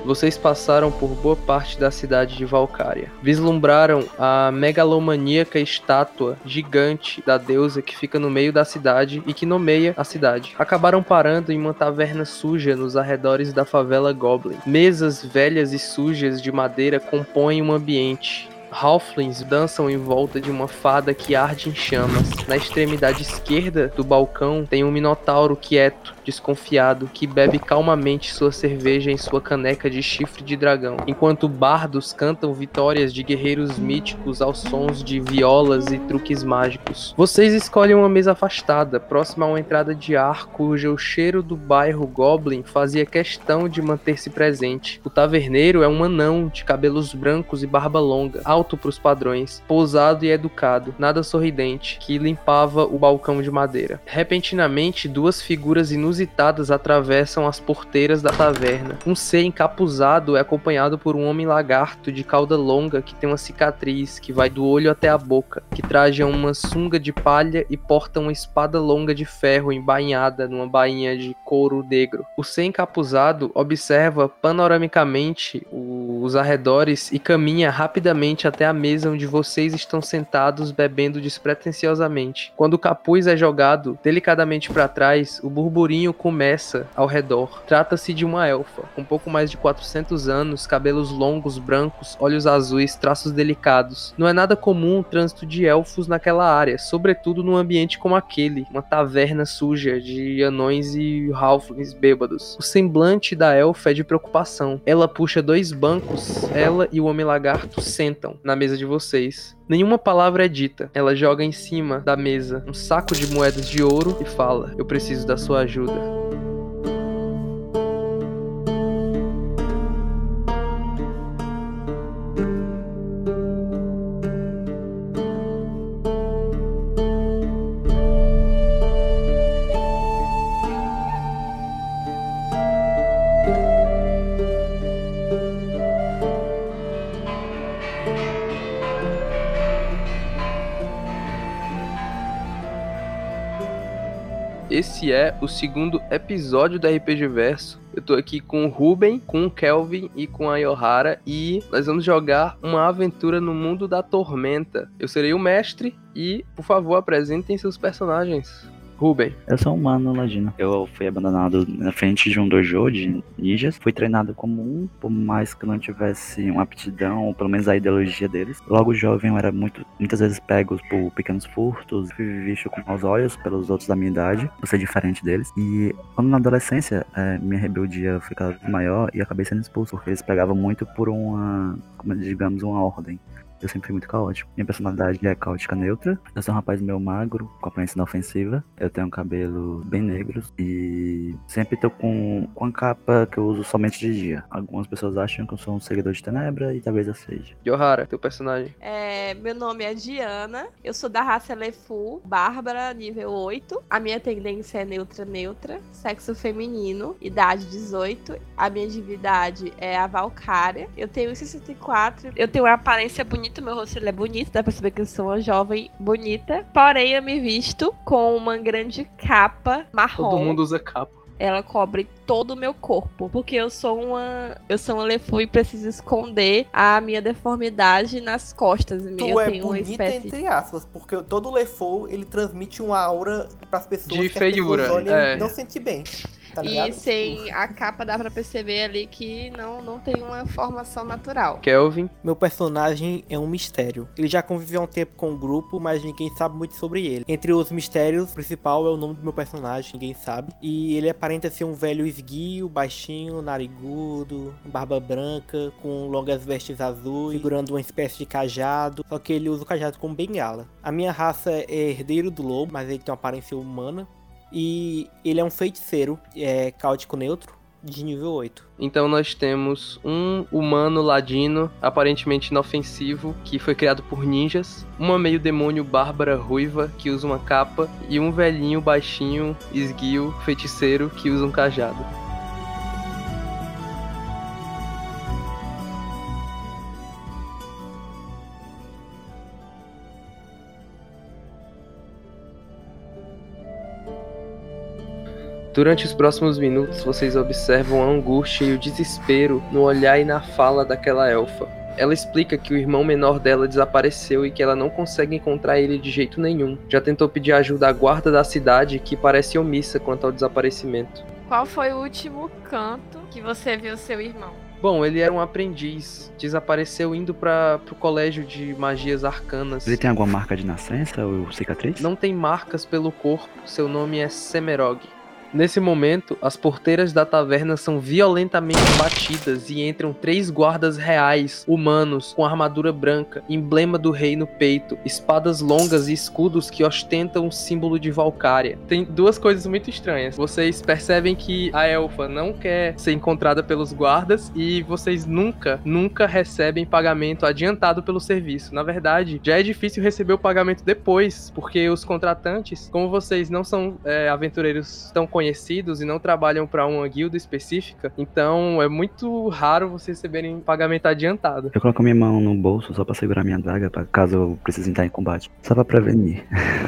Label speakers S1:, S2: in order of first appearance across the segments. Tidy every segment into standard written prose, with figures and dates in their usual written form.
S1: vocês passaram por boa parte da cidade de Valcária. Vislumbraram a megalomaníaca estátua gigante da deusa que fica no meio da cidade e que nomeia a cidade. Acabaram parando em uma taverna suja nos arredores da favela Goblin. Mesas velhas e sujas de madeira compõem um ambiente. Halflings dançam em volta de uma fada que arde em chamas. Na extremidade esquerda do balcão tem um minotauro quieto, desconfiado, que bebe calmamente sua cerveja em sua caneca de chifre de dragão, enquanto bardos cantam vitórias de guerreiros míticos aos sons de violas e truques mágicos. Vocês escolhem uma mesa afastada, próxima a uma entrada de ar cujo cheiro do bairro Goblin fazia questão de manter-se presente. O taverneiro é um anão de cabelos brancos e barba longa, alto para os padrões, pousado e educado, nada sorridente, que limpava o balcão de madeira. Repentinamente, duas figuras inusitadas atravessam as porteiras da taverna. Um ser encapuzado é acompanhado por um homem lagarto de cauda longa que tem uma cicatriz que vai do olho até a boca, que traja uma sunga de palha e porta uma espada longa de ferro embainhada numa bainha de couro negro. O ser encapuzado observa panoramicamente os arredores e caminha rapidamente até a mesa onde vocês estão sentados bebendo despretensiosamente. Quando o capuz é jogado delicadamente para trás, o burburinho começa ao redor. Trata-se de uma elfa, com pouco mais de 400 anos, cabelos longos, brancos, olhos azuis, traços delicados. Não é nada comum o trânsito de elfos naquela área, sobretudo num ambiente como aquele, uma taverna suja de anões e halflings bêbados. O semblante da elfa é de preocupação. Ela puxa dois bancos, ela e o homem lagarto sentam na mesa de vocês. Nenhuma palavra é dita. Ela joga em cima da mesa um saco de moedas de ouro e fala: "Eu preciso da sua ajuda." Esse é o segundo episódio do RPG Verso. Eu tô aqui com o Ruben, com o Kelvin e com a Yohara e nós vamos jogar uma aventura no mundo da tormenta. Eu serei o mestre e, por favor, apresentem seus personagens. Ruben.
S2: Eu sou um humano ladino. Eu fui abandonado na frente de um dojo de ninjas. Fui treinado como um, por mais que eu não tivesse uma aptidão, ou pelo menos a ideologia deles. Logo jovem eu era muitas vezes pego por pequenos furtos. Fui visto com maus olhos pelos outros da minha idade, por ser diferente deles. E quando na adolescência, minha rebeldia foi cada vez maior e acabei sendo expulso, porque eles pegavam muito por uma ordem. Eu sempre fui muito caótico. Minha personalidade é caótica neutra. Eu sou um rapaz meio magro, com aparência inofensiva. Eu tenho um cabelo bem negro e sempre tô com a capa que eu uso somente de dia. Algumas pessoas acham que eu sou um seguidor de Tenebra e talvez eu seja.
S1: Yohara, teu personagem.
S3: Meu nome é Diana. Eu sou da raça Lefu, Bárbara, nível 8. A minha tendência é neutra. Sexo feminino, idade 18. A minha divindade é a Valcária. Eu tenho 64. Eu tenho uma aparência bonita. Meu rosto ele é bonito, dá pra perceber que eu sou uma jovem bonita. Porém, eu me visto com uma grande capa marrom.
S1: Todo mundo usa capa.
S3: Ela cobre todo o meu corpo, porque eu sou uma Lefu e preciso esconder a minha deformidade nas costas.
S4: Tu
S3: eu
S4: é
S3: tenho
S4: bonita,
S3: uma espécie...
S4: entre aspas, porque todo Lefu, ele transmite uma aura pras pessoas
S1: de
S4: que
S1: feiura,
S4: as pessoas olham e não sente bem. Tá ligado?
S3: E sem a capa dá pra perceber ali que não tem uma formação natural.
S1: Kelvin.
S4: Meu personagem é um mistério. Ele já conviveu há um tempo com o grupo, mas ninguém sabe muito sobre ele. Entre os mistérios, o principal é o nome do meu personagem, ninguém sabe. E ele aparenta ser um velho esguio, baixinho, narigudo, barba branca, com longas vestes azuis, segurando uma espécie de cajado. Só que ele usa o cajado como bengala. A minha raça é herdeiro do lobo, mas ele tem uma aparência humana. E ele é um feiticeiro, caótico neutro, de nível 8.
S1: Então nós temos um humano ladino, aparentemente inofensivo, que foi criado por ninjas, uma meio demônio bárbara ruiva, que usa uma capa, e um velhinho baixinho, esguio, feiticeiro, que usa um cajado. Durante os próximos minutos, vocês observam a angústia e o desespero no olhar e na fala daquela elfa. Ela explica que o irmão menor dela desapareceu e que ela não consegue encontrar ele de jeito nenhum. Já tentou pedir ajuda à guarda da cidade, que parece omissa quanto ao desaparecimento.
S3: Qual foi o último canto que você viu seu irmão?
S1: Bom, ele era um aprendiz. Desapareceu indo pro colégio de magias arcanas.
S2: Ele tem alguma marca de nascença ou cicatriz?
S1: Não tem marcas pelo corpo. Seu nome é Semerog. Nesse momento, as porteiras da taverna são violentamente batidas e entram 3 guardas reais, humanos, com armadura branca, emblema do rei no peito, espadas longas e escudos que ostentam o símbolo de Valcária. Tem 2 coisas muito estranhas. Vocês percebem que a elfa não quer ser encontrada pelos guardas e vocês nunca recebem pagamento adiantado pelo serviço. Na verdade, já é difícil receber o pagamento depois, porque os contratantes, como vocês não são aventureiros tão conhecidos e não trabalham para uma guilda específica, então é muito raro vocês receberem pagamento adiantado.
S2: Eu coloco minha mão no bolso só pra segurar minha daga, pra caso eu precise entrar em combate. Só pra prevenir.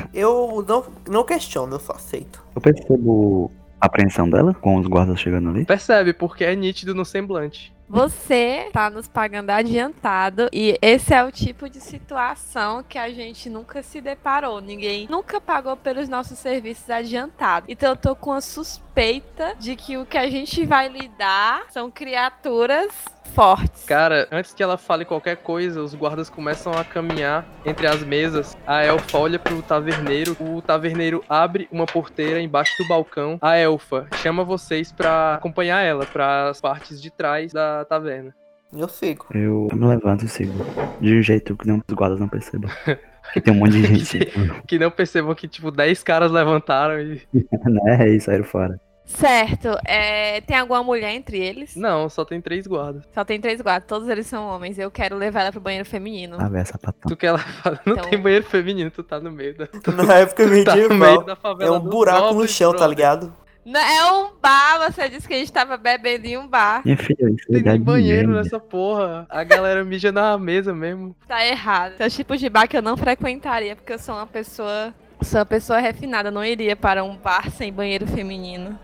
S4: Eu não questiono, eu só aceito.
S2: Eu percebo a apreensão dela com os guardas chegando ali.
S1: Percebe, porque é nítido no semblante.
S3: Você tá nos pagando adiantado e esse é o tipo de situação que a gente nunca se deparou. Ninguém nunca pagou pelos nossos serviços adiantados. Então eu tô com a suspeita de que o que a gente vai lidar são criaturas fortes.
S1: Cara, antes que ela fale qualquer coisa, os guardas começam a caminhar entre as mesas. A elfa olha pro taverneiro. O taverneiro abre uma porteira embaixo do balcão. A elfa chama vocês pra acompanhar ela para as partes de trás da taverna.
S4: Eu sigo.
S2: Eu me levanto e sigo. De um jeito que os guardas não percebam. Que tem um monte de gente.
S1: Que não percebam que, tipo, 10 caras levantaram e...
S2: Né? E saíram fora.
S3: Certo. Tem alguma mulher entre eles?
S1: Não, só tem 3 guardas.
S3: Só tem 3 guardas. Todos eles são homens. Eu quero levar ela pro banheiro feminino.
S2: Ah, velho, sapatão.
S1: Tu que ela fala, não
S3: Então-
S1: tem banheiro feminino, tu tá no meio da...
S4: Na época
S1: Tu tá no meio
S4: medieval,
S1: da
S4: é
S1: favela
S4: um
S1: dos
S4: buraco no
S1: goblins,
S4: chão, tá
S1: brother.
S4: ligado?
S3: Não, é um bar. Você disse que a gente tava bebendo em um bar.
S2: Minha filha, isso é
S1: Tem
S2: idade
S1: nem banheiro
S2: média.
S1: nessa porra. A galera mija na mesa mesmo.
S3: Tá errado. Esse é o tipo de bar que eu não frequentaria, porque eu sou uma pessoa refinada. Eu não iria para um bar sem banheiro feminino.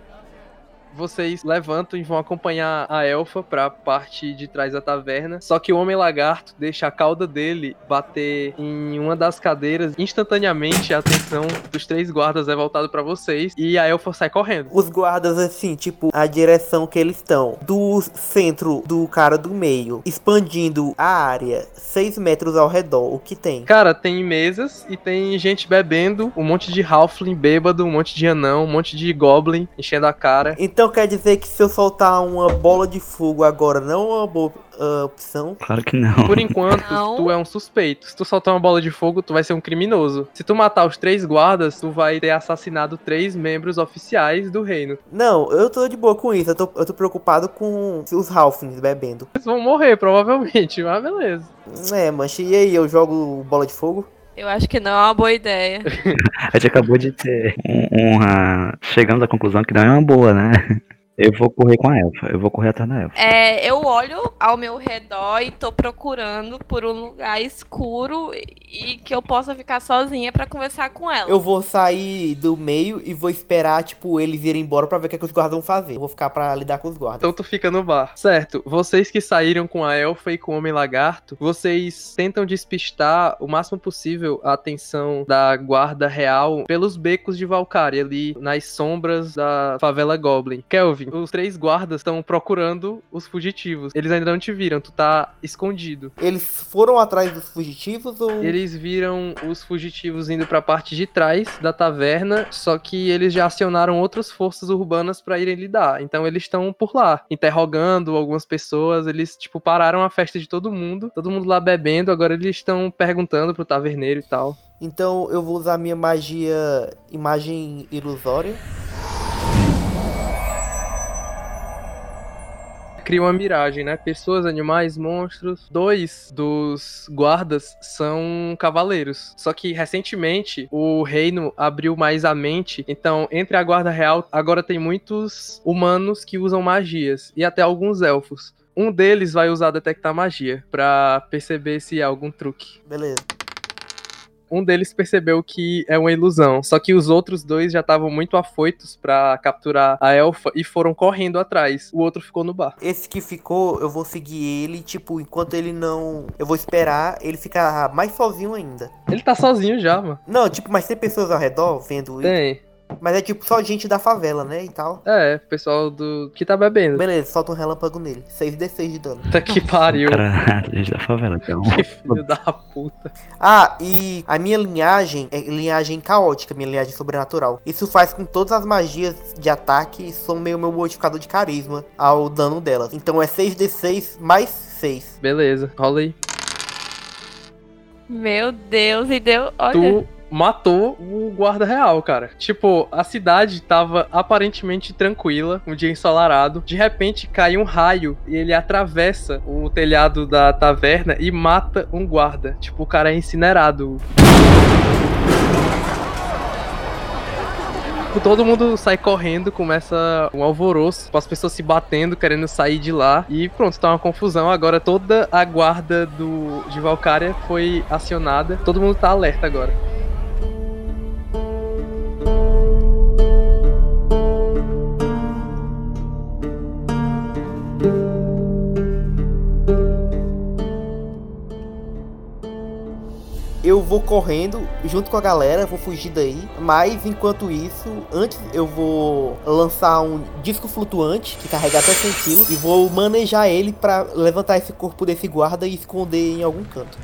S1: Vocês levantam e vão acompanhar a elfa pra parte de trás da taverna. Só que o homem lagarto deixa a cauda dele bater em uma das cadeiras. Instantaneamente, a atenção dos 3 guardas é voltada pra vocês. E a elfa sai correndo.
S4: Os guardas, assim, tipo, a direção que eles estão, do centro do cara do meio, expandindo a área 6 metros ao redor, o que tem?
S1: Cara, tem mesas e tem gente bebendo. Um monte de halfling bêbado, um monte de anão, um monte de goblin enchendo a cara.
S4: Então quer dizer que se eu soltar uma bola de fogo agora não é uma boa opção?
S2: Claro que não.
S1: Por enquanto,
S3: Não.
S1: tu é um suspeito. Se tu soltar uma bola de fogo, tu vai ser um criminoso. Se tu matar os 3 guardas, tu vai ter assassinado 3 membros oficiais do reino.
S4: Não, eu tô de boa com isso, eu tô preocupado com os Halflings bebendo.
S1: Eles vão morrer, provavelmente, mas beleza.
S4: Mancha, e aí, eu jogo bola de fogo?
S3: Eu acho que não é uma boa ideia.
S2: A gente acabou de ter chegamos à conclusão que não é uma boa, né? Eu vou correr com a elfa. Eu vou correr atrás da elfa.
S3: Eu olho ao meu redor e tô procurando por um lugar escuro e que eu possa ficar sozinha pra conversar com ela.
S4: Eu vou sair do meio e vou esperar, tipo, eles irem embora pra ver o que, é que os guardas vão fazer. Eu vou ficar pra lidar com os guardas.
S1: Então tu fica no bar. Certo, vocês que saíram com a elfa e com o homem lagarto, vocês tentam despistar o máximo possível a atenção da guarda real pelos becos de Valcária, ali nas sombras da favela Goblin. Kelvin, os 3 guardas estão procurando os fugitivos. Eles ainda não te viram, tu tá escondido.
S4: Eles foram atrás dos fugitivos ou...
S1: Eles viram os fugitivos indo pra parte de trás da taverna, só que eles já acionaram outras forças urbanas pra irem lidar. Então eles estão por lá, interrogando algumas pessoas. Eles, tipo, pararam a festa de todo mundo lá bebendo. Agora eles estão perguntando pro taverneiro e tal.
S4: Então eu vou usar minha magia imagem ilusória.
S1: Cria uma miragem, né? Pessoas, animais, monstros. 2 dos guardas são cavaleiros. Só que recentemente o reino abriu mais a mente. Então, entre a guarda real, agora tem muitos humanos que usam magias. E até alguns elfos. Um deles vai usar detectar magia pra perceber se há algum truque.
S4: Beleza.
S1: um deles percebeu que é uma ilusão. Só que os outros dois já estavam muito afoitos pra capturar a elfa e foram correndo atrás. O outro ficou no bar.
S4: Esse que ficou, eu vou seguir ele, tipo, enquanto ele não... Eu vou esperar ele ficar mais sozinho ainda.
S1: Ele tá sozinho já, mano.
S4: Não, tipo, mas tem pessoas ao redor vendo ele.
S1: Tem.
S4: Mas é tipo só gente da favela, né, e tal.
S1: É, pessoal do que tá bebendo.
S4: Beleza, solta um relâmpago nele. 6d6 de dano.
S1: Puta que pariu.
S2: Cara, gente da favela, então.
S1: Que filho da puta.
S4: Ah, e a minha linhagem é linhagem caótica, minha linhagem sobrenatural. Isso faz com que todas as magias de ataque somem o meu modificador de carisma ao dano delas. Então é 6d6 mais 6.
S1: Beleza, rola aí.
S3: Meu Deus, e deu. Olha.
S1: Tu matou o guarda real, cara. Tipo, a cidade tava aparentemente tranquila, um dia ensolarado. De repente cai um raio e ele atravessa o telhado da taverna e mata um guarda. Tipo, o cara é incinerado. Todo mundo sai correndo, começa um alvoroço, as pessoas se batendo, querendo sair de lá. E pronto, tá uma confusão. Agora toda a guarda de Valkyria foi acionada. Todo mundo tá alerta agora.
S4: Eu vou correndo junto com a galera, vou fugir daí. Mas enquanto isso, antes eu vou lançar um disco flutuante que carrega até 100 kg e vou manejar ele pra levantar esse corpo desse guarda e esconder em algum canto.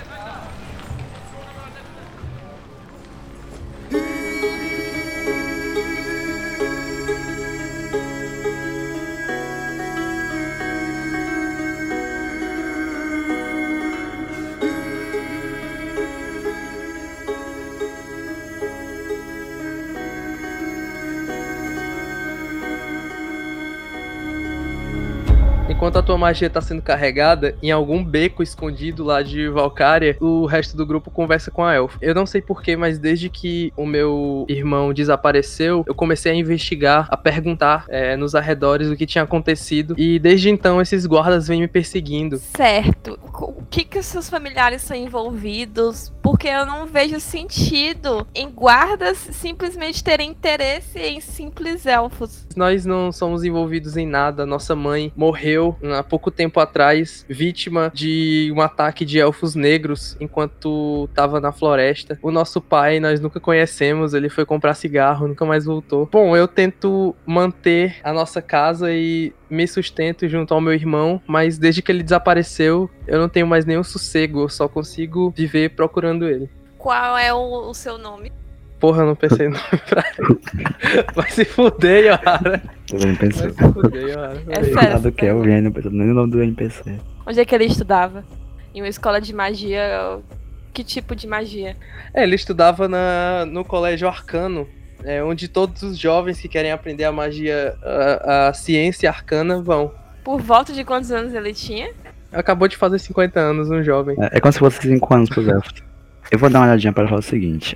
S1: Enquanto a tua magia tá sendo carregada, em algum beco escondido lá de Valkyria, o resto do grupo conversa com a elfa. Eu não sei porquê, mas desde que o meu irmão desapareceu, eu comecei a investigar, a perguntar nos arredores o que tinha acontecido. E desde então, esses guardas vêm me perseguindo.
S3: Certo. O que os seus familiares são envolvidos? Porque eu não vejo sentido em guardas simplesmente terem interesse em simples elfos.
S1: Nós não somos envolvidos em nada. Nossa mãe morreu há pouco tempo atrás, vítima de um ataque de elfos negros enquanto estava na floresta. O nosso pai nós nunca conhecemos, ele foi comprar cigarro, nunca mais voltou. Bom, eu tento manter a nossa casa e me sustento junto ao meu irmão, mas desde que ele desapareceu, eu não tenho mais nenhum sossego, eu só consigo viver procurando ele.
S3: Qual é o seu nome?
S1: Porra, eu não pensei no nome pra ele. Vai se fuder, Yohara.
S2: Eu nem pensei.
S1: Vai se fuder, Yohara.
S3: É sério.
S2: Nada que é o Vênio, não pensei nem no nome do NPC.
S3: Onde é que ele estudava? Em uma escola de magia? Que tipo de magia?
S1: Ele estudava no colégio arcano, onde todos os jovens que querem aprender a magia, a ciência arcana vão.
S3: Por volta de quantos anos ele tinha?
S1: Acabou de fazer 50 anos, um jovem.
S2: É como se fosse 5 anos pros elfos. Eu vou dar uma olhadinha para falar o seguinte.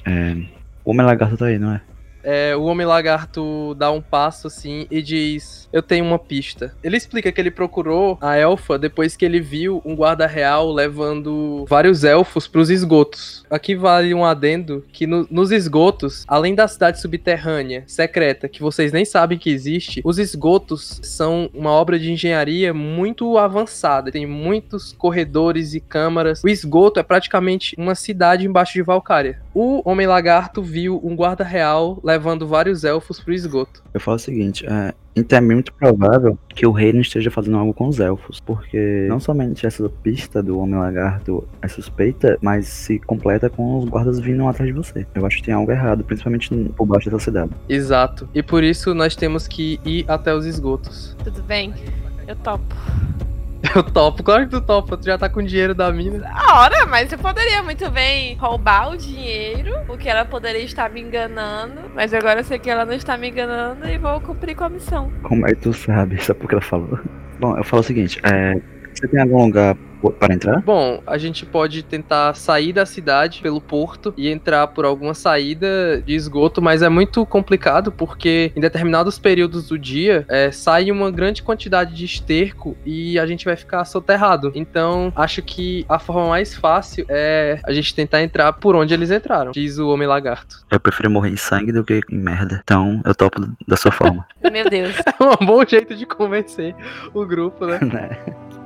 S2: O Homem Lagarto tá aí, não é?
S1: O Homem Lagarto dá um passo assim e diz: eu tenho uma pista. Ele explica que ele procurou a elfa depois que ele viu um guarda real levando vários elfos pros esgotos. Aqui vale um adendo que nos esgotos, além da cidade subterrânea secreta, que vocês nem sabem que existe, os esgotos são uma obra de engenharia muito avançada. Tem muitos corredores e câmaras. O esgoto é praticamente uma cidade embaixo de Valkyria. O Homem Lagarto viu um guarda real levando vários elfos pro esgoto.
S2: Eu falo o seguinte, então é muito provável que o reino esteja fazendo algo com os elfos, porque não somente essa pista do Homem Lagarto é suspeita, mas se completa com os guardas vindo atrás de você. Eu acho que tem algo errado, principalmente por baixo dessa cidade.
S1: Exato. E por isso nós temos que ir até os esgotos.
S3: Tudo bem, eu topo.
S1: Eu topo, claro que tu topa, tu já tá com o dinheiro da mina.
S3: Ora, mas eu poderia muito bem roubar o dinheiro, porque ela poderia estar me enganando, mas agora eu sei que ela não está me enganando e vou cumprir com a missão.
S2: Como é que tu sabe? Sabe por que ela falou? Bom, eu falo o seguinte, você tem algum lugar Para entrar?
S1: Bom, a gente pode tentar sair da cidade pelo porto e entrar por alguma saída de esgoto, mas é muito complicado porque em determinados períodos do dia sai uma grande quantidade de esterco e a gente vai ficar soterrado. Então, acho que a forma mais fácil é a gente tentar entrar por onde eles entraram, diz o Homem Lagarto.
S2: Eu prefiro morrer em sangue do que em merda. Então, eu topo da sua forma.
S3: Meu Deus.
S1: É um bom jeito de convencer o grupo, né?
S2: Né?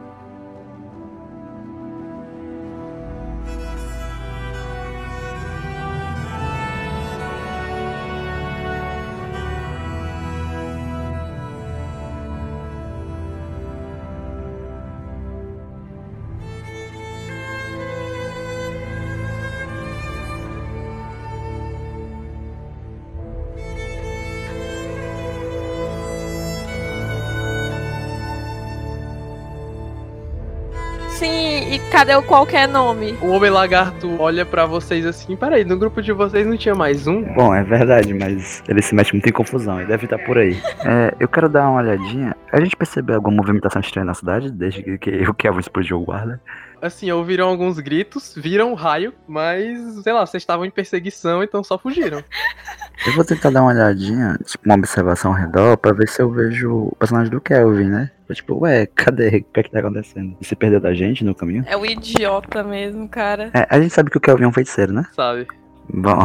S3: Sim, e cadê o qualquer nome?
S1: O Homem Lagarto olha pra vocês assim, peraí, no grupo de vocês não tinha mais um?
S2: Bom, é verdade, mas ele se mete muito em confusão e deve estar por aí. Eu quero dar uma olhadinha. A gente percebeu alguma movimentação estranha na cidade desde que o Kelvin explodiu o guarda?
S1: Assim, ouviram alguns gritos, viram um raio, mas, sei lá, vocês estavam em perseguição, então só fugiram.
S2: Eu vou tentar dar uma olhadinha, tipo, uma observação ao redor, pra ver se eu vejo o personagem do Kelvin, né? Eu, tipo, cadê? O que é que tá acontecendo? Ele se perdeu da gente no caminho?
S3: É o idiota mesmo, cara.
S2: A gente sabe que o Kelvin é um feiticeiro, né?
S1: Sabe?
S2: Bom,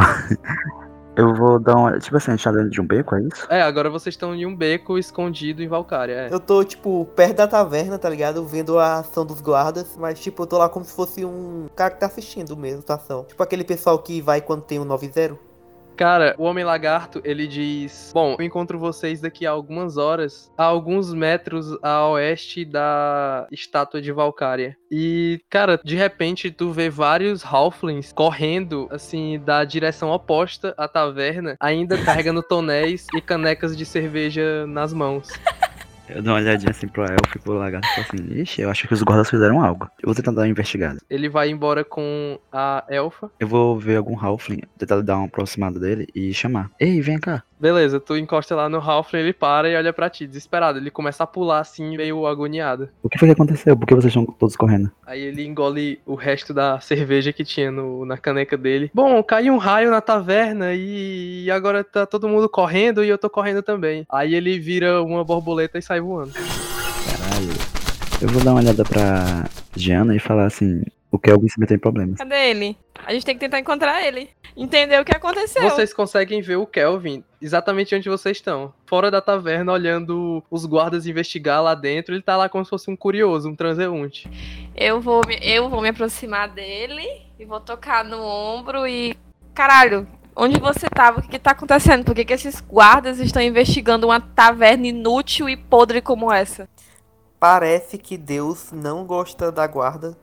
S2: eu vou dar uma... Tipo assim, a gente tá dentro de um beco, é isso?
S1: Agora vocês estão em um beco escondido em Valkyria,
S4: Eu tô, tipo, perto da taverna, tá ligado? Vendo a ação dos guardas, mas, tipo, eu tô lá como se fosse um cara que tá assistindo mesmo a ação. Tipo aquele pessoal que vai quando tem um 9-0.
S1: Cara, o Homem Lagarto, ele diz: bom, eu encontro vocês daqui a algumas horas, a alguns metros a oeste da estátua de Valkyria. E, cara, de repente tu vê vários Halflings correndo, assim, da direção oposta à taverna, ainda carregando tonéis e canecas de cerveja nas mãos.
S2: Eu dou uma olhadinha assim pro elfo e pro lagarto e falo assim, ixi, eu acho que os guardas fizeram algo. Eu vou tentar dar uma investigada.
S1: Ele vai embora com a elfa.
S2: Eu vou ver algum halfling, tentar dar uma aproximada dele e chamar. Ei, vem cá.
S1: Beleza, tu encosta lá no Halfling, ele para e olha pra ti, desesperado. Ele começa a pular assim, meio agoniado.
S2: O que foi que aconteceu? Por que vocês estão todos correndo?
S1: Aí ele engole o resto da cerveja que tinha na caneca dele. Bom, caiu um raio na taverna e agora tá todo mundo correndo e eu tô correndo também. Aí ele vira uma borboleta e sai voando.
S2: Caralho. Eu vou dar uma olhada pra Gianna e falar assim, o Kelvin se meteu em problemas.
S3: Cadê ele? A gente tem que tentar encontrar ele. Entender o que aconteceu.
S1: Vocês conseguem ver o Kelvin exatamente onde vocês estão. Fora da taverna, olhando os guardas investigar lá dentro. Ele tá lá como se fosse um curioso, um transeunte.
S3: Eu vou me aproximar dele e vou tocar no ombro e... Caralho, onde você tava? O que tá acontecendo? Por que esses guardas estão investigando uma taverna inútil e podre como essa?
S4: Parece que Deus não gosta da guarda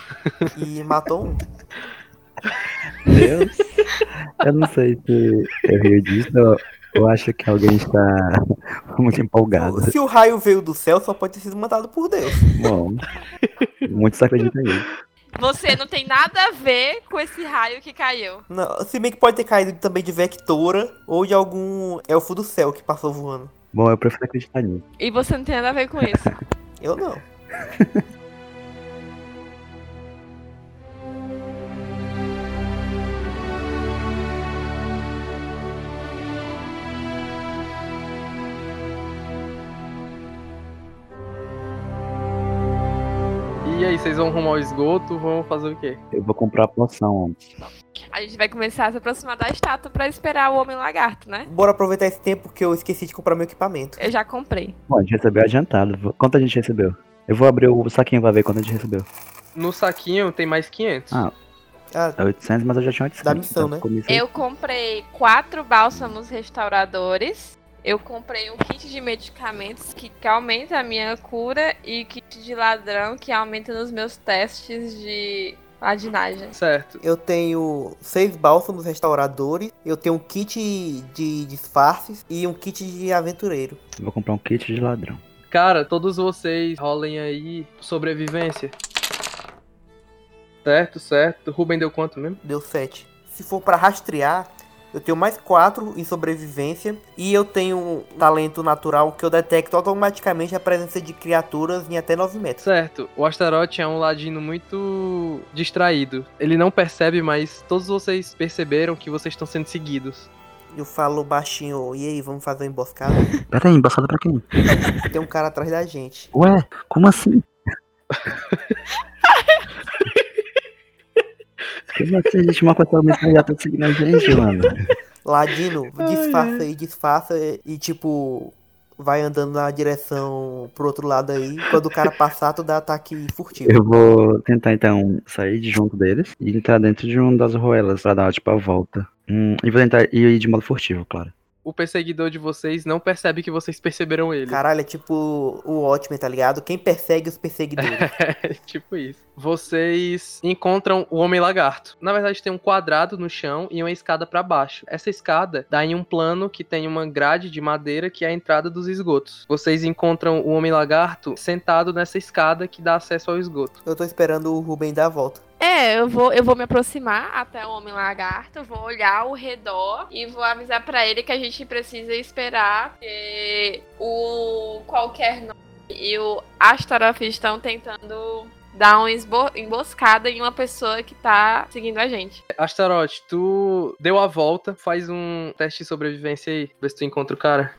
S4: e matou um.
S2: Deus, eu não sei se eu rio disso ou eu acho que alguém está muito empolgado.
S4: Se o raio veio do céu, só pode ter sido mandado por Deus.
S2: Bom, muitos acreditam nisso.
S3: Você não tem nada a ver com esse raio que caiu.
S4: Não, se bem que pode ter caído também de Vectora ou de algum elfo do céu que passou voando.
S2: Bom, eu prefiro acreditar nisso.
S3: E você não tem nada a ver com isso.
S4: Eu não.
S1: E aí, vocês vão rumo ao esgoto? Vão fazer o quê?
S2: Eu vou comprar a poção antes.
S3: A gente vai começar a se aproximar da estátua pra esperar o Homem Lagarto, né?
S4: Bora aproveitar esse tempo que eu esqueci de comprar meu equipamento.
S3: Eu já comprei.
S2: Bom, a gente recebeu adiantado. Quanto a gente recebeu? Eu vou abrir o saquinho pra ver quanto a gente recebeu.
S1: No saquinho tem mais 500.
S2: Ah,
S4: Ah,
S2: é 800, mas eu já tinha 800.
S4: Da missão,
S2: então
S4: né?
S2: comi isso aí.
S3: Eu comprei 4 bálsamos restauradores. Eu comprei um kit de medicamentos que aumenta a minha cura e kit de ladrão que aumenta nos meus testes de ladinagem.
S1: Certo.
S4: eu tenho 6 bálsamos restauradores, eu tenho um kit de disfarces e um kit de aventureiro.
S2: Eu vou comprar um kit de ladrão.
S1: Cara, todos vocês rolem aí sobrevivência. Certo, certo. Ruben deu quanto mesmo?
S4: Deu 7. Se for pra rastrear, Eu tenho mais 4 em sobrevivência. E eu tenho um talento natural que eu detecto automaticamente a presença de criaturas em até 9 metros.
S1: Certo, o Astaroth é um ladino muito distraído. Ele não percebe, mas todos vocês perceberam que vocês estão sendo seguidos.
S4: Eu falo baixinho, e aí, vamos fazer uma emboscada?
S2: Pera aí, embaçada pra quem?
S4: Tem um cara atrás da gente.
S2: Ué, como assim? Como assim existe uma coisa metralhada seguindo a gente, mano?
S4: Ladino, disfarça e tipo, vai andando na direção pro outro lado aí. Quando o cara passar, tu dá ataque furtivo.
S2: Eu vou tentar então sair de junto deles e entrar dentro de uma das ruelas pra dar tipo a volta. E vou tentar ir de modo furtivo, claro.
S1: O perseguidor de vocês não percebe que vocês perceberam ele.
S4: Caralho, é tipo o Watchmen, tá ligado? Quem persegue os perseguidores.
S1: É, tipo isso. Vocês encontram o Homem-Lagarto. Na verdade, tem um quadrado no chão e uma escada pra baixo. Essa escada dá em um plano que tem uma grade de madeira que é a entrada dos esgotos. Vocês encontram o Homem-Lagarto sentado nessa escada que dá acesso ao esgoto.
S4: Eu tô esperando o Ruben dar a volta.
S3: Eu vou me aproximar até o Homem-Lagarto, vou olhar ao redor e vou avisar pra ele que a gente precisa esperar, que o qualquer nome e o Astaroth estão tentando dar uma emboscada em uma pessoa que tá seguindo a gente.
S1: Astaroth, tu deu a volta, faz um teste de sobrevivência aí, vê se tu encontra o cara.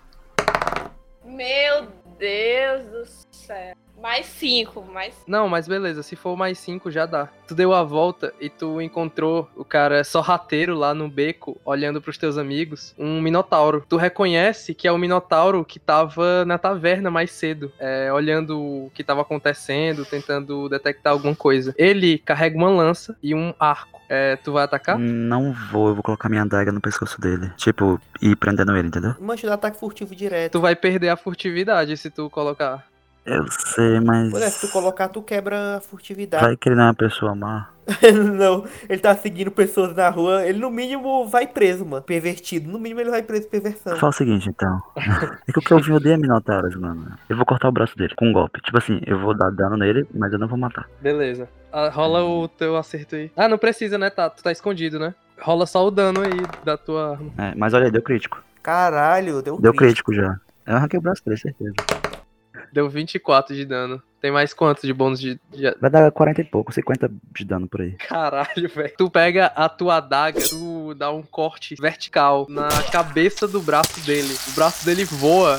S3: Meu Deus do céu. Mais 5,
S1: Não, mas beleza, se for mais 5 já dá. Tu deu a volta e tu encontrou o cara sorrateiro lá no beco, olhando pros teus amigos, um minotauro. Tu reconhece que é o minotauro que tava na taverna mais cedo, olhando o que tava acontecendo, tentando detectar alguma coisa. Ele carrega uma lança e um arco. Tu vai atacar?
S2: Não vou, eu vou colocar minha adaga no pescoço dele. Tipo, ir prendendo ele, entendeu?
S4: Mancha dá ataque furtivo direto.
S1: Tu vai perder a furtividade se tu colocar.
S2: Eu sei, mas.
S4: Olha, se tu colocar, tu quebra a furtividade.
S2: Vai que ele não é uma pessoa má.
S4: Não, ele tá seguindo pessoas na rua, ele no mínimo vai preso, mano. Pervertido. No mínimo ele vai preso por perversão.
S2: Fala o seguinte, então. É que o que eu vi odeia minotauros, mano. Eu vou cortar o braço dele com um golpe. Tipo assim, eu vou dar dano nele, mas eu não vou matar.
S1: Beleza. Rola o teu acerto aí. Ah, não precisa, né? Tu tá escondido, né? Rola só o dano aí da tua arma.
S2: Mas olha aí, deu crítico.
S4: Caralho, deu
S2: crítico já. Eu arranquei o braço dele, certeza.
S1: Deu 24 de dano. Tem mais quanto de bônus de...
S2: Vai dar 40 e pouco, 50 de dano por aí.
S1: Caralho, velho. Tu pega a tua adaga, tu dá um corte vertical na cabeça do braço dele. O braço dele voa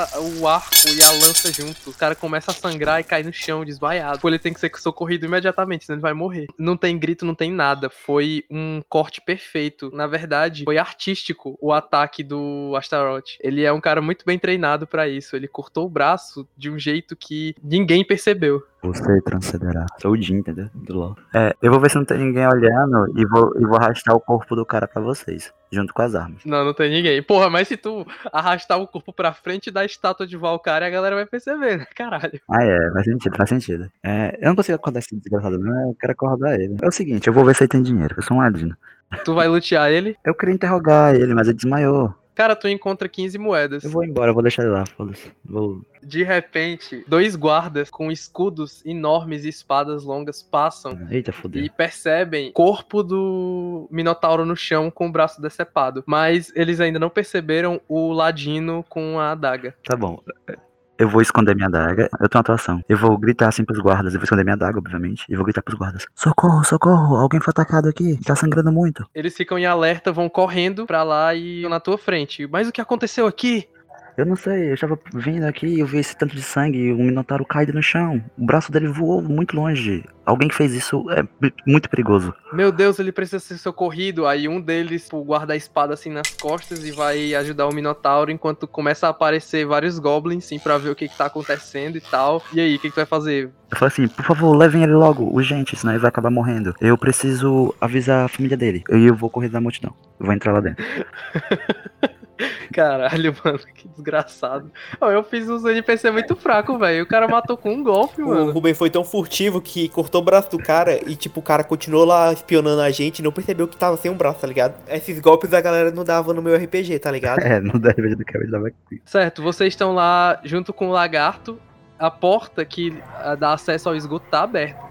S1: o arco e a lança junto. O cara começa a sangrar e cai no chão, desmaiado. Ele tem que ser socorrido imediatamente, senão ele vai morrer. Não tem grito, não tem nada. Foi um corte perfeito. Na verdade, foi artístico o ataque do Astaroth. Ele é um cara muito bem treinado pra isso. Ele cortou o braço de um jeito que ninguém percebeu.
S2: Você transcenderá. Sou o Jin, entendeu? Do LoL. Eu vou ver se não tem ninguém olhando e vou arrastar o corpo do cara pra vocês, junto com as armas.
S1: Não tem ninguém. Porra, mas se tu arrastar o corpo pra frente da estátua de Valkyria, a galera vai perceber, né? Caralho.
S2: Faz sentido. Eu não consigo acordar esse desgraçado, não. Eu quero acordar ele. É o seguinte, eu vou ver se ele tem dinheiro. Eu sou um ladino.
S1: Tu vai lutear ele?
S2: Eu queria interrogar ele, mas ele desmaiou.
S1: Cara, tu encontra 15 moedas.
S2: Eu vou embora, eu vou deixar ele lá, foda-se.
S1: De repente, 2 guardas com escudos enormes e espadas longas passam.
S2: Eita, fodeu.
S1: E percebem o corpo do Minotauro no chão com o braço decepado. Mas eles ainda não perceberam o ladino com a adaga.
S2: Tá bom. Eu vou esconder minha adaga. Eu tenho atuação. Eu vou gritar assim pros guardas. Eu vou esconder minha adaga, obviamente. E vou gritar pros guardas: socorro, socorro! Alguém foi atacado aqui. Tá sangrando muito.
S1: Eles ficam em alerta, vão correndo pra lá e na tua frente. Mas o que aconteceu aqui?
S2: Eu não sei, eu estava vindo aqui e eu vi esse tanto de sangue e o Minotauro caído no chão. O braço dele voou muito longe. Alguém que fez isso é muito perigoso.
S1: Meu Deus, ele precisa ser socorrido. Aí um deles guarda a espada assim nas costas e vai ajudar o Minotauro enquanto começa a aparecer vários goblins, assim, pra ver o que tá acontecendo e tal. E aí, o que tu vai fazer?
S2: Eu falei assim: por favor, levem ele logo, urgente, senão ele vai acabar morrendo. Eu preciso avisar a família dele. Eu vou correr da multidão. Eu vou entrar lá dentro.
S1: Caralho, mano, que desgraçado. Eu fiz uns NPC muito fraco, velho. O cara matou com um golpe, mano.
S4: O Ruben foi tão furtivo que cortou o braço do cara e, tipo, o cara continuou lá espionando a gente e não percebeu que tava sem um braço, tá ligado? Esses golpes a galera não dava no meu RPG, tá ligado?
S2: Não dá RPG do cara, dava aqui.
S1: Certo, vocês estão lá junto com o lagarto. A porta que dá acesso ao esgoto tá aberta. O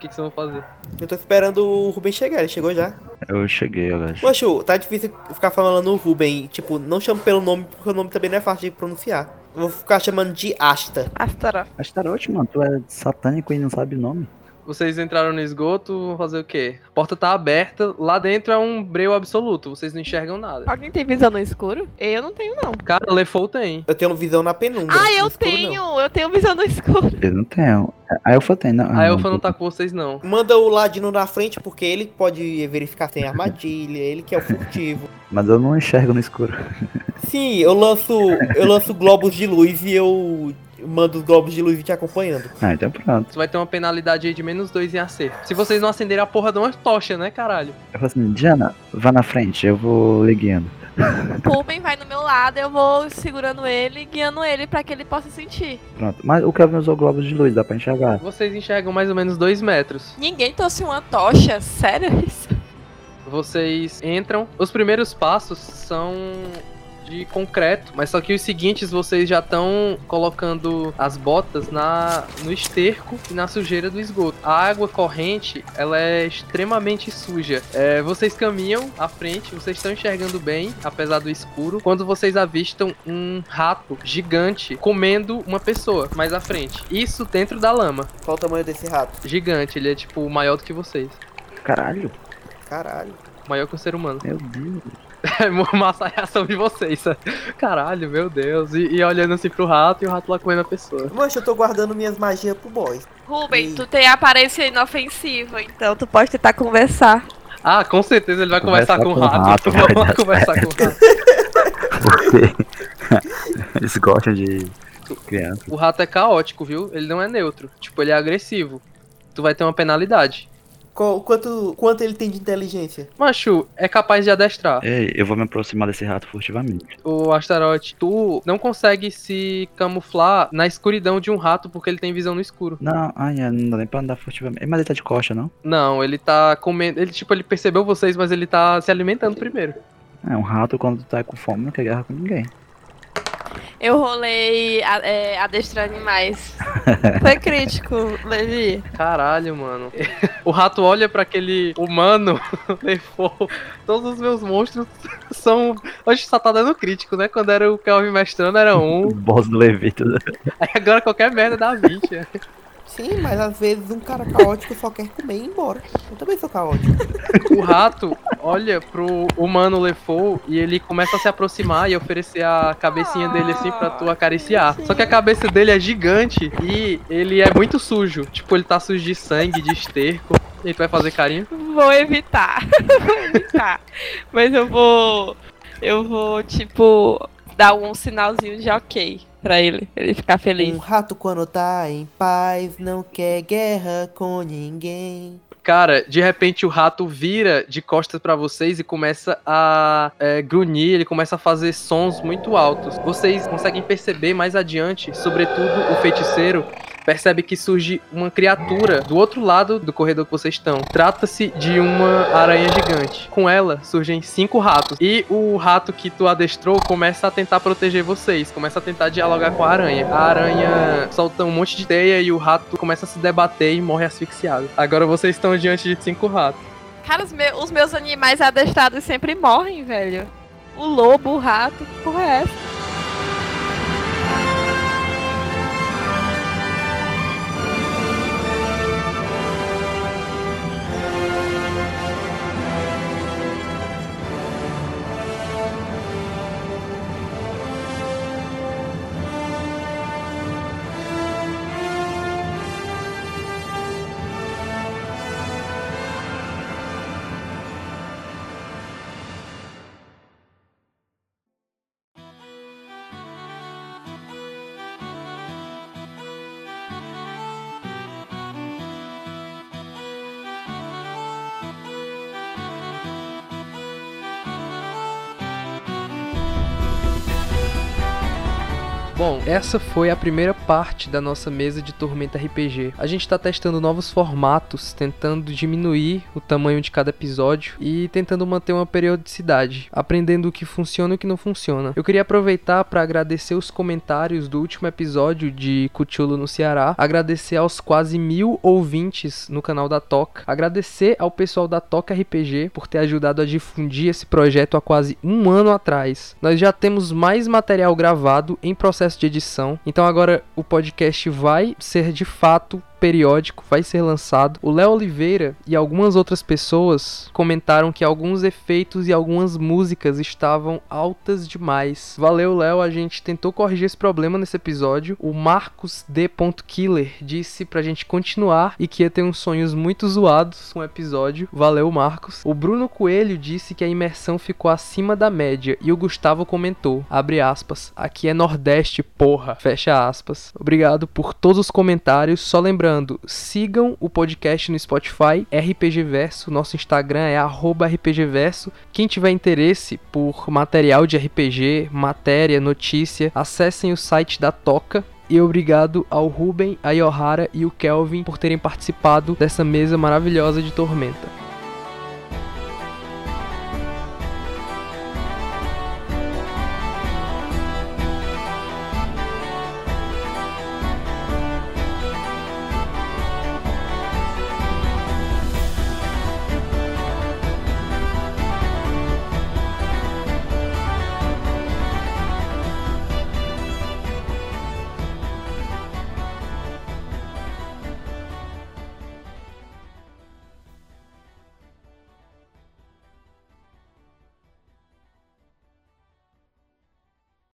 S1: que vocês vão fazer?
S4: Eu tô esperando o Ruben chegar, ele chegou já.
S2: Eu cheguei, eu acho.
S4: Poxa, tá difícil ficar falando o Ruben. Tipo, não chamo pelo nome, porque o nome também não é fácil de pronunciar. Eu vou ficar chamando de Asta.
S3: Astara.
S2: Astaroth, mano, tu é satânico e não sabe o nome.
S1: Vocês entraram no esgoto, vão fazer o quê? A porta tá aberta, lá dentro é um breu absoluto, vocês não enxergam nada.
S3: Alguém tem visão no escuro? Eu não tenho, não.
S1: Cara, Lefou tem.
S4: Eu tenho visão na penumbra.
S3: Ah,
S4: no
S3: eu
S4: escuro,
S3: tenho!
S4: não.
S3: Eu tenho visão no escuro.
S2: Eu não tenho. A Elfa tem, não.
S1: A Elfa não tá com vocês, não.
S4: Manda o Ladino na frente, porque ele pode verificar sem armadilha, ele que é o furtivo.
S2: Mas eu não enxergo no escuro.
S4: Sim, eu lanço globos de luz e eu mando os globos de luz te acompanhando.
S2: Ah, então pronto.
S1: Você vai ter uma penalidade aí de -2 em acerto. Se vocês não acenderem a porra de uma tocha, né, caralho?
S2: Eu falo assim, Diana, vá na frente, eu vou lhe guiando.
S3: Ruben vai no meu lado, eu vou segurando ele, guiando ele pra que ele possa sentir.
S2: Pronto. Mas o Kelvin usou globos de luz, dá pra enxergar.
S1: Vocês enxergam mais ou menos 2 metros.
S3: Ninguém trouxe uma tocha, sério isso?
S1: Vocês entram. Os primeiros passos são de concreto, mas só que os seguintes vocês já estão colocando as botas no esterco e na sujeira do esgoto. A água corrente, ela é extremamente suja. Vocês caminham à frente, vocês estão enxergando bem, apesar do escuro, quando vocês avistam um rato gigante comendo uma pessoa mais à frente. Isso dentro da lama.
S4: Qual o tamanho desse rato?
S1: Gigante, ele é tipo maior do que vocês.
S2: Caralho.
S4: Caralho.
S1: Maior que um ser humano.
S2: Meu Deus.
S1: É massa a reação de vocês. Caralho, meu Deus. E olhando assim pro rato e o rato lá comendo a pessoa.
S4: Mancha, eu tô guardando minhas magias pro boss.
S3: Ruben, tu tem aparência inofensiva, então tu pode tentar conversar.
S1: Ah, com certeza ele vai conversar com o
S2: Conversar
S1: rato.
S2: vai
S1: Vamos
S2: dar
S1: conversar com o rato.
S2: Porque eles gostam de criança.
S1: O rato é caótico, viu? Ele não é neutro. Tipo, ele é agressivo. Tu vai ter uma penalidade.
S4: Quanto ele tem de inteligência?
S1: Macho, é capaz de adestrar.
S2: Ei, eu vou me aproximar desse rato furtivamente.
S1: O Astaroth, tu não consegue se camuflar na escuridão de um rato porque ele tem visão no escuro.
S2: Não, não dá nem pra andar furtivamente. Mas ele tá de costa, não?
S1: Não, ele tá comendo. Ele percebeu vocês, mas ele tá se alimentando primeiro.
S2: É, um rato quando tá com fome não quer guerra com ninguém.
S3: Eu rolei adestrar animais. Foi crítico, Levi.
S1: Caralho, mano. O rato olha pra aquele humano, levou. Todos os meus monstros são. Hoje só tá dando crítico, né? Quando era o Kelvin mestrando era
S2: O
S1: 1.
S2: boss do Levito.
S1: Aí agora qualquer merda dá 20.
S4: Sim, mas às vezes um cara caótico só quer comer e ir embora. Eu também sou caótico.
S1: O rato olha pro humano Lefou e ele começa a se aproximar e oferecer a cabecinha dele assim pra tu acariciar. Só que a cabeça dele é gigante e ele é muito sujo. Tipo, ele tá sujo de sangue, de esterco. E aí tu vai fazer carinho?
S3: Vou evitar. Vou evitar. Mas eu vou, tipo, dar um sinalzinho de ok pra ele ficar feliz.
S4: Um rato quando tá em paz não quer guerra com ninguém.
S1: Cara, de repente o rato vira de costas pra vocês e começa a grunhir, ele começa a fazer sons muito altos. Vocês conseguem perceber mais adiante, sobretudo o feiticeiro, percebe que surge uma criatura do outro lado do corredor que vocês estão. Trata-se de uma aranha gigante. Com ela surgem 5 ratos. E o rato que tu adestrou começa a tentar proteger vocês, começa a tentar dialogar com a aranha. A aranha solta um monte de teia e o rato começa a se debater e morre asfixiado. Agora vocês estão diante de 5 ratos.
S3: Cara, os meus animais adestrados sempre morrem, velho. O lobo, o rato, que porra é essa?
S1: Bom, essa foi a primeira parte da nossa mesa de Tormenta RPG. A gente tá testando novos formatos, tentando diminuir o tamanho de cada episódio e tentando manter uma periodicidade, aprendendo o que funciona e o que não funciona. Eu queria aproveitar para agradecer os comentários do último episódio de Cthulhu no Ceará, agradecer aos quase 1000 ouvintes no canal da Toca, agradecer ao pessoal da Toca RPG por ter ajudado a difundir esse projeto há quase um ano atrás. Nós já temos mais material gravado em processo de edição, então agora o podcast vai ser de fato periódico, vai ser lançado. O Léo Oliveira e algumas outras pessoas comentaram que alguns efeitos e algumas músicas estavam altas demais. Valeu, Léo, a gente tentou corrigir esse problema nesse episódio. O Marcos D. Killer disse pra gente continuar e que ia ter uns sonhos muito zoados com o episódio. Valeu, Marcos. O Bruno Coelho disse que a imersão ficou acima da média e o Gustavo comentou, abre aspas, aqui é Nordeste, porra, fecha aspas. Obrigado por todos os comentários, só lembrando, sigam o podcast no Spotify, RPG Verso, nosso Instagram é @RPGverso. Quem tiver interesse por material de RPG, matéria, notícia, acessem o site da Toca. E obrigado ao Ruben, a Yohara e o Kelvin por terem participado dessa mesa maravilhosa de Tormenta.